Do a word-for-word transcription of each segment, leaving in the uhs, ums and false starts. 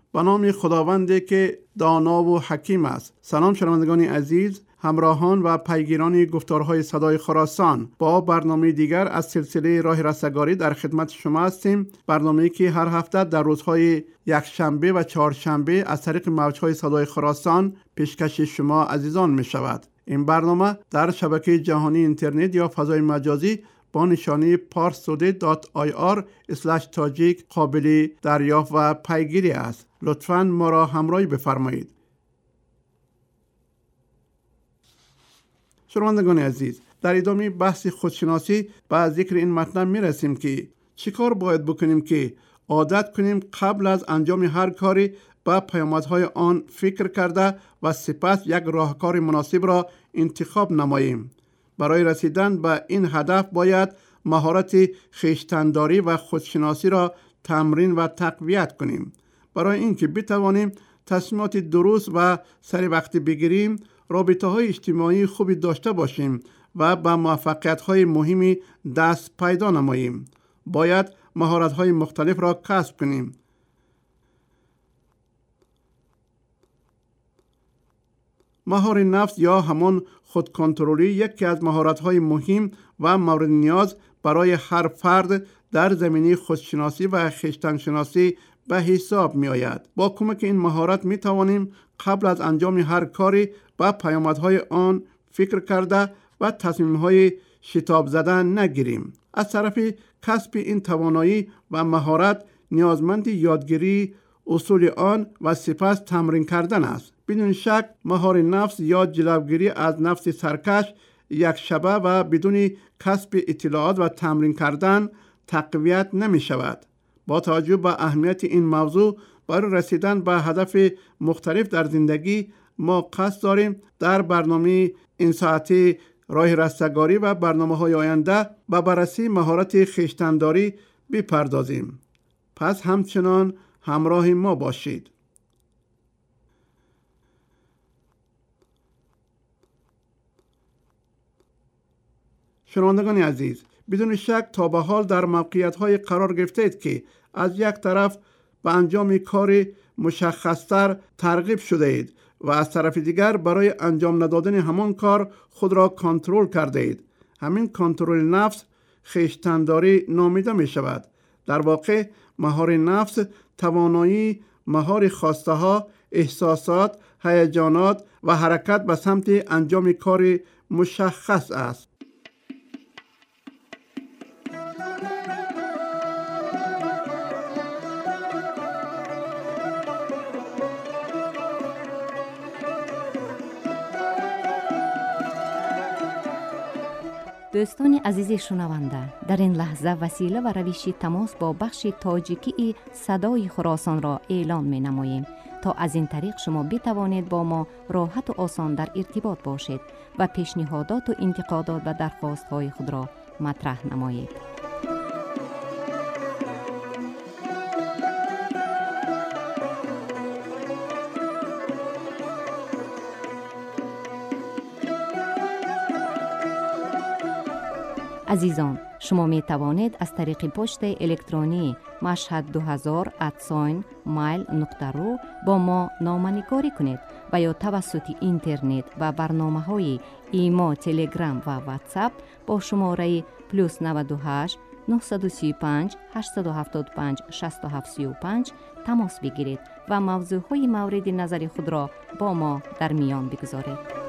به نام خداوندی که دانا و حکیم است. سلام شنوندگان عزیز، همراهان و پیگیران گفتارهای صدای خراسان، با برنامه دیگر از سلسله راه رستگاری در خدمت شما هستیم. برنامه‌ای که هر هفته در روزهای یکشنبه و چهارشنبه از طریق موج‌های صدای خراسان پیشکش شما عزیزان می شود. این برنامه در شبکه جهانی اینترنت یا فضای مجازی با نشانی parstoday دات آی آر اسلش تاجیک قابل دریافت و پیگیری است. لطفاً ما را همراهی بفرمایید. شنوندگان عزیز، در ادامه بحث خودشناسی به ذکر این مطلب می رسیم که چیکار باید بکنیم که عادت کنیم قبل از انجام هر کاری با پیامدهای آن فکر کرده و سپس یک راهکار مناسب را انتخاب نماییم. برای رسیدن به این هدف باید مهارت خویشتن‌داری و خودشناسی را تمرین و تقویت کنیم. برای اینکه بتوانیم تصمیمات درست و سری وقت بگیریم، رابطه‌های اجتماعی خوبی داشته باشیم و به موفقیت‌های مهمی دست پیدا نماییم، باید مهارت‌های مختلف را کسب کنیم. مهار نفس یا همان خودکنترلی یکی از مهارت‌های مهم و مورد نیاز برای هر فرد در زمینه خودشناسی و خویشتن‌شناسی به حساب می آید. با کمک این مهارت می توانیم قبل از انجام هر کاری با پیامدهای آن فکر کرده و تصمیم‌های شتاب زده نگیریم. از طرف کسب این توانایی و مهارت نیازمند یادگیری اصول آن و سپس تمرین کردن است. بدون شک مهار نفس یا جلوگیری از نفس سرکش یک شبه و بدون کسب اطلاعات و تمرین کردن تقویت نمی شود. با توجه به اهمیت این موضوع، برای رسیدن به هدف مختلف در زندگی ما قصد داریم در برنامه این ساعتی راه رستگاری و برنامه‌های آینده به بررسی مهارت خویشتن‌داری بپردازیم. پس همچنان همراه ما باشید. شنوندگان عزیز، بدون شک تا به حال در موقعیت‌های قرار گرفتید که از یک طرف به انجام کار مشخص‌تر ترغیب شده اید و از طرف دیگر برای انجام ندادن همان کار خود را کنترل کرده اید. همین کنترل نفس خویشتن‌داری نامیده می شود. در واقع مهار نفس توانایی مهار خواسته ها، احساسات، هیجانات و حرکت به سمت انجام کار مشخص است. دوستان عزیز شنونده، در این لحظه وسیله و روش تماس با بخش تاجیکی صدای خراسان را اعلام می نماییم تا از این طریق شما بتوانید با ما راحت و آسان در ارتباط باشید و پیشنهادات و انتقادات و درخواست های خود را مطرح نمایید. عزیزان، شما می توانید از طریق پست الکترونی مشهد دو هزار ات مایل نقطه رو با ما نامه‌نگاری کنید و یا توسط اینترنت و برنامه های ایما، تلگرام و واتساپ با شماره پلوس نود و هشت نهصد و سی و پنج هشتصد و هفتاد و پنج شصت و هفت سی و پنج تماس بگیرید و موضوع های مورد نظر خود را با ما در میان بگذارید.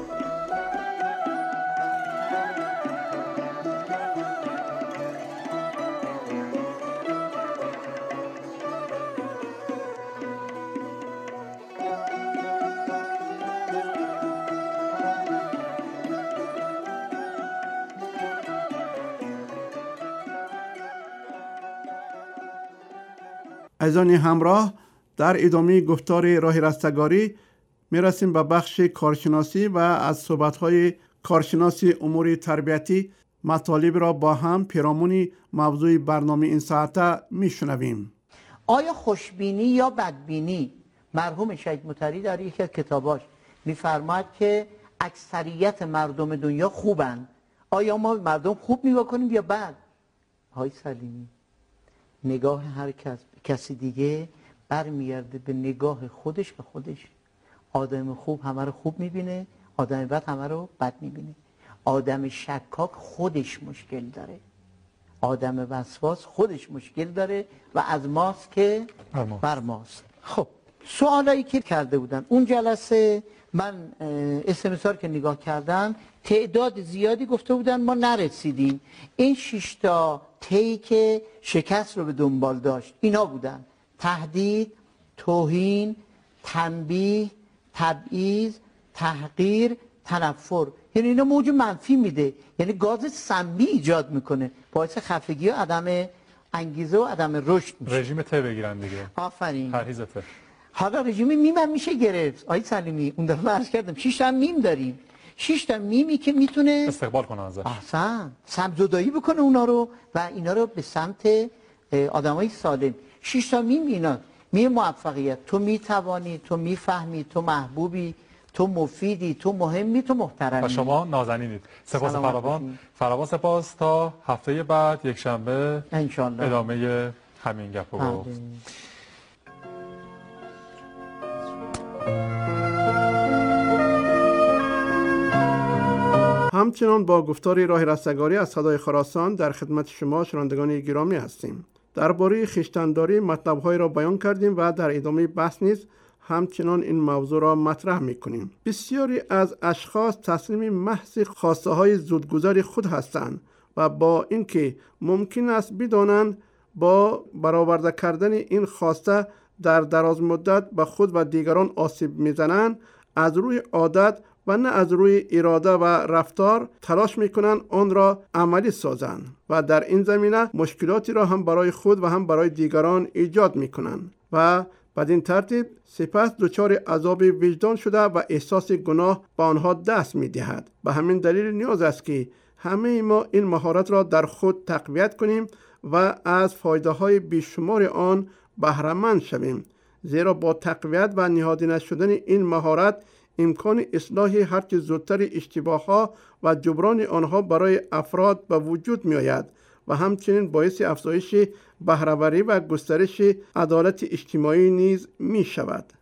عزیزان همراه، در ادامه گفتار راه رستگاری می رسیم به بخش کارشناسی و از صحبت‌های کارشناسی امور تربیتی مطالب را با هم پیرامون موضوع برنامه این ساعته می شنویم. آیا خوشبینی یا بدبینی؟ مرحوم شهید مطری در یکی از کتاباش می‌فرماید که اکثریت مردم دنیا خوبن. آیا ما مردم خوب نگاه کنیم یا بد؟ های سلیمی، نگاه هر کس کسی دیگه برمیگرده به نگاه خودش به خودش. آدم خوب همه رو خوب میبینه، آدم بد همه رو بد میبینه. آدم شکاک خودش مشکل داره، آدم وسواس خودش مشکل داره و از ماست که بر ماست. خب سوالایی که کرده بودن اون جلسه، من اس ام اس که نگاه کردم تعداد زیادی گفته بودن ما نرسیدیم. این شش تا تی که شکست رو به دنبال داشت اینا بودن: تهدید، توهین، تنبیه، تبعیض، تحقیر، تنفر. یعنی اینا موج منفی میده، یعنی گاز سمی ایجاد میکنه، باعث خفگی و عدم انگیزه و عدم رشد میشه. رژیم ته بگیرن دیگه. آفرین. پرهیز ته. حالا رژیم میم هم میشه گرفت. آقای سلیمی اون دفعه عرض کردم شش تا میم داریم، شش تا میمی که میتونه استقبال کنه ازش. احسن سمزدایی بکنه اونا رو و اینا رو به سمت آدمای سالم. شش تا میم اینا: می موفقیت، تو میتوانی، تو میفهمی، تو محبوبی، تو مفیدی، تو مهمی، تو محترمی. و شما نازنینید. سپاس فراوان. فراوان سپاس. تا هفته بعد یک شنبه انشالله ادامه همین گپ و گفت. همچنان با گفتار راه رستگاری از صدای خراسان در خدمت شما شنوندگان گرامی هستیم. درباره خویشتن‌داری مطلب‌هایی را بیان کردیم و در ادامه بحث نیز همچنان این موضوع را مطرح می‌کنیم. بسیاری از اشخاص تسلیم محض خواسته‌های زودگذر خود هستند و با اینکه ممکن است بدانند با برآورده کردن این خواسته در دراز مدت به خود و دیگران آسیب می‌زنند، از روی عادت و نه از روی اراده و رفتار تلاش میکنند آن را عملی سازند و در این زمینه مشکلاتی را هم برای خود و هم برای دیگران ایجاد میکنند و بدین ترتیب سپس دچار عذاب وجدان شده و احساس گناه به آنها دست میدهد. به همین دلیل نیاز است که همه ما این مهارت را در خود تقویت کنیم و از فایده های بیشمار آن بهره مند شویم، زیرا با تقویت و نهادینه شدن این مهارت امکان اصلاح هرچه زودتر اشتباهات و جبران آنها برای افراد به وجود می آید و همچنین باعث افزایش بهره‌وری و گسترش عدالت اجتماعی نیز می شود.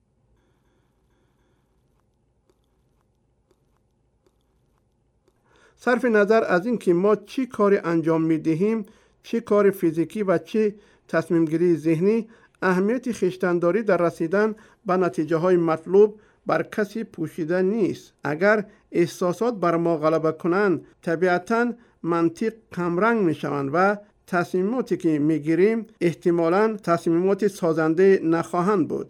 صرف نظر از اینکه ما چی کاری انجام می دهیم، چه کار فیزیکی و چه تصمیم گیری ذهنی، اهمیت خویشتن‌داری در رسیدن به نتیجه های مطلوب بر کسی پوشیده نیست. اگر احساسات بر ما غلبه کنند، طبیعتاً منطق کمرنگ می شوند و تصمیماتی که می گیریم احتمالاً تصمیمات سازنده نخواهند بود.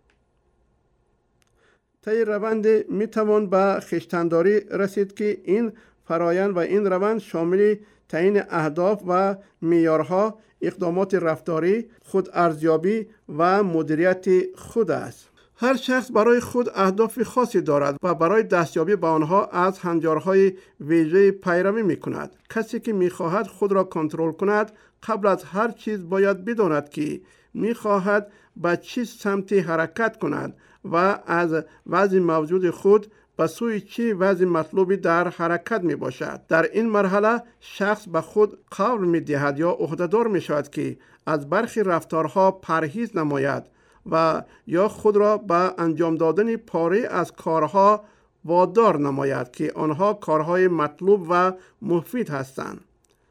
طی روند می توان به خویشتن‌داری رسید که این فرایند و این روند شامل تعیین اهداف و معیارها، اقدامات رفتاری، خود ارزیابی و مدیریت خود است. هر شخص برای خود اهداف خاصی دارد و برای دستیابی به آنها از هنجارهای ویژه پیروی می کند. کسی که می خواهد خود را کنترل کند قبل از هر چیز باید بداند که می خواهد به چه سمتی حرکت کند و از وضع موجود خود به سوی چه وضع مطلوبی در حرکت می باشد. در این مرحله شخص به خود قول می دهد یا عهده‌دار می شود که از برخی رفتارها پرهیز نماید و یا خود را به انجام دادن پاره از کارها وادار نماید که آنها کارهای مطلوب و مفید هستند.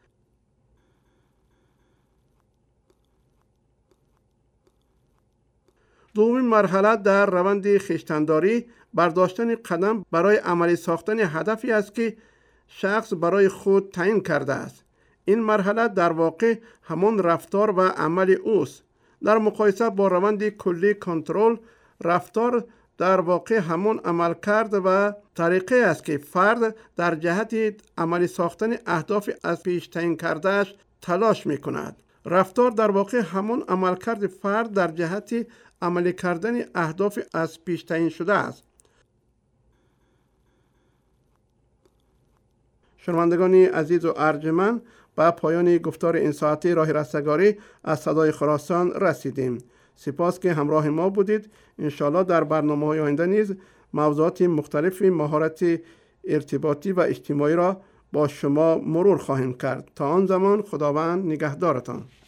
دومین مرحله در روند خویشتن‌داری برداشتن قدم برای عملی ساختن هدفی است که شخص برای خود تعیین کرده است. این مرحله در واقع همان رفتار و عمل اوست. در مقایسه با روند کلی کنترل، رفتار در واقع همان عمل کرد و طریقه است که فرد در جهت عملی ساختن اهداف از پیش تعیین کردهش تلاش می کند. رفتار در واقع همان عمل کرد فرد در جهت عملی کردن اهداف از پیش تعیین شده است. شنوندگان عزیز و ارجمند، به پایان گفتار این ساعتی راه رستگاری از صدای خراسان رسیدیم. سپاس که همراه ما بودید. انشالله در برنامه‌های آینده نیز موضوعات مختلفی مهارت ارتباطی و اجتماعی را با شما مرور خواهیم کرد. تا آن زمان خداوند نگهدارتان.